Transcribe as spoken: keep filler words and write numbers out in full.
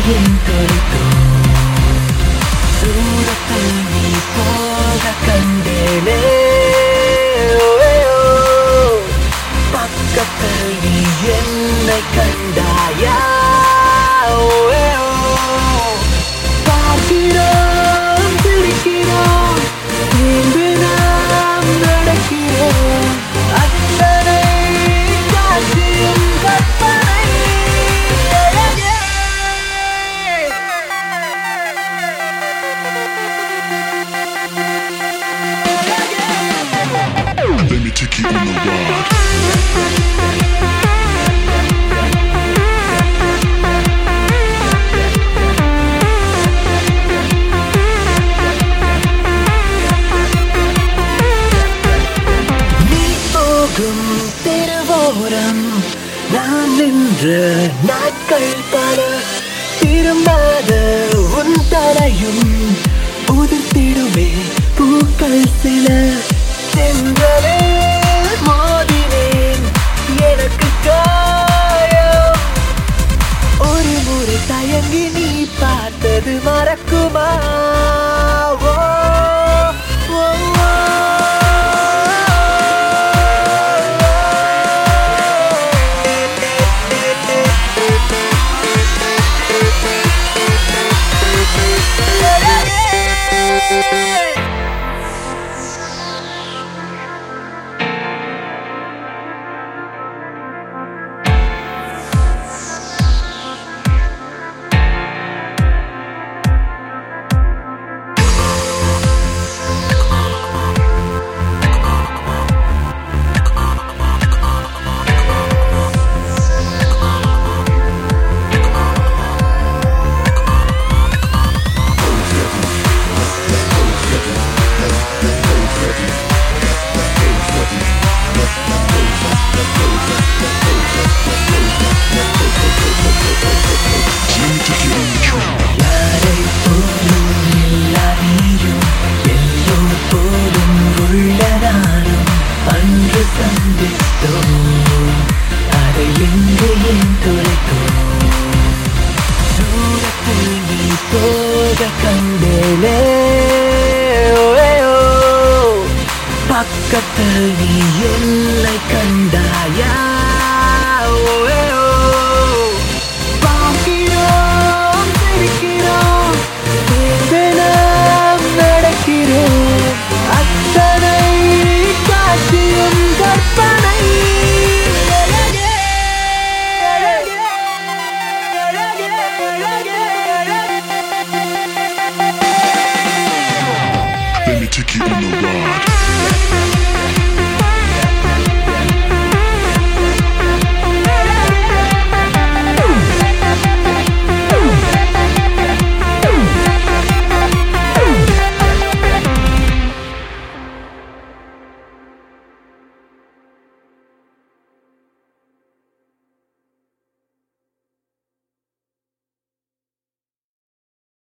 ஏன் தொலைத்தோம்? தூரத்தில் நீ போக கண்டேனே, பக்கத்தில் நீ என்னை கண்டாயா? பார்க்கிறோம், சிரிக்கிறோம், இன்று நாம் நடக்கிறோம். அத்தனை காட்சியும் கற்பனை. Let me take you on the ride. திருவோரம் நான் நின்ற நாட்கள் பல, திரும்பாத உன் தலையும் உதிர்த்திடுமே பூக்கள் சில. சென்றலே மோதினேன் எனக்கு காயம், ஒரு முறை தயங்கி நீ பார்த்தது மறக்குமா? ஓ, ஓ, ஓ. அதை எங்கே ஏன் தொலைத்தோம்? தூரத்தில் நீ போக கண்டேனே, பக்கத்தில் நீ என்னை கண்டாயா?